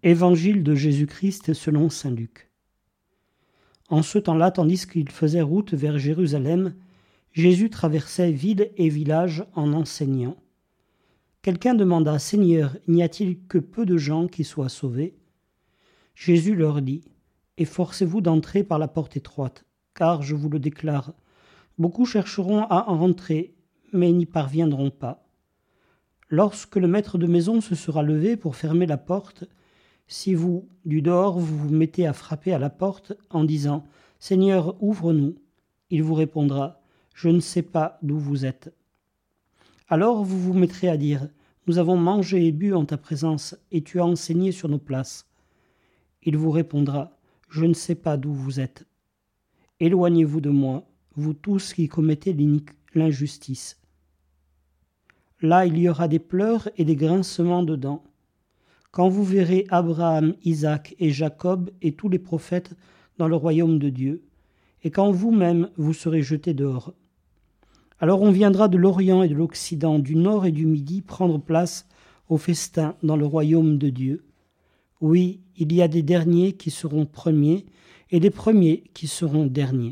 Évangile de Jésus-Christ selon saint Luc. En ce temps-là, tandis qu'il faisait route vers Jérusalem, Jésus traversait villes et villages en enseignant. Quelqu'un demanda « Seigneur, n'y a-t-il que peu de gens qui soient sauvés ?» Jésus leur dit « Efforcez-vous d'entrer par la porte étroite, car je vous le déclare, beaucoup chercheront à en rentrer, mais n'y parviendront pas. Lorsque le maître de maison se sera levé pour fermer la porte, si vous, du dehors, vous vous mettez à frapper à la porte en disant « Seigneur, ouvre-nous », il vous répondra « Je ne sais pas d'où vous êtes ». Alors vous vous mettrez à dire « Nous avons mangé et bu en ta présence, et tu as enseigné sur nos places ». Il vous répondra « Je ne sais pas d'où vous êtes. Éloignez-vous de moi, vous tous qui commettez l'injustice. » Là, il y aura des pleurs et des grincements de dents. Quand vous verrez Abraham, Isaac et Jacob et tous les prophètes dans le royaume de Dieu, et quand vous-même vous serez jetés dehors. Alors on viendra de l'Orient et de l'Occident, du Nord et du Midi, prendre place au festin dans le royaume de Dieu. Oui, il y a des derniers qui seront premiers, et des premiers qui seront derniers.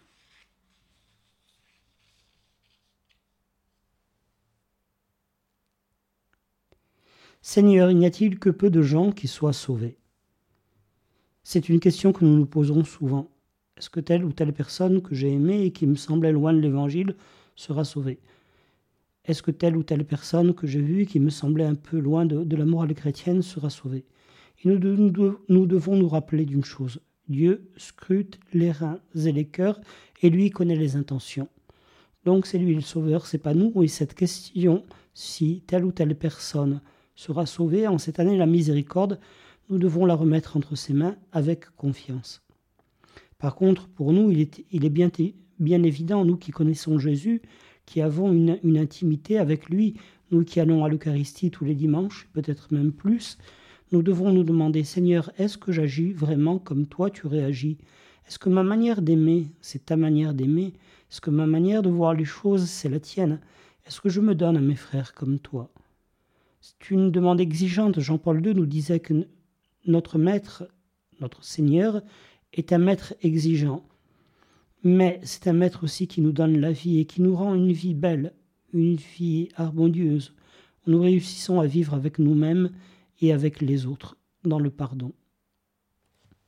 Seigneur, n'y a-t-il que peu de gens qui soient sauvés ? C'est une question que nous nous posons souvent. Est-ce que telle ou telle personne que j'ai aimée et qui me semblait loin de l'Évangile sera sauvée ? Est-ce que telle ou telle personne que j'ai vue et qui me semblait un peu loin de la morale chrétienne sera sauvée ? Et nous devons nous rappeler d'une chose. Dieu scrute les reins et les cœurs et lui connaît les intentions. Donc c'est lui le sauveur, c'est pas nous. Et cette question, si telle ou telle personne sera sauvée en cette année de la miséricorde, nous devons la remettre entre ses mains avec confiance. Par contre, pour nous, il est bien évident, nous qui connaissons Jésus, qui avons une intimité avec lui, nous qui allons à l'Eucharistie tous les dimanches, peut-être même plus, nous devons nous demander, Seigneur, est-ce que j'agis vraiment comme toi tu réagis ? Est-ce que ma manière d'aimer, c'est ta manière d'aimer ? Est-ce que ma manière de voir les choses, c'est la tienne ? Est-ce que je me donne à mes frères comme toi ? C'est une demande exigeante. Jean-Paul II nous disait que notre maître, notre Seigneur, est un maître exigeant. Mais c'est un maître aussi qui nous donne la vie et qui nous rend une vie belle, une vie harmonieuse. Nous réussissons à vivre avec nous-mêmes et avec les autres, dans le pardon.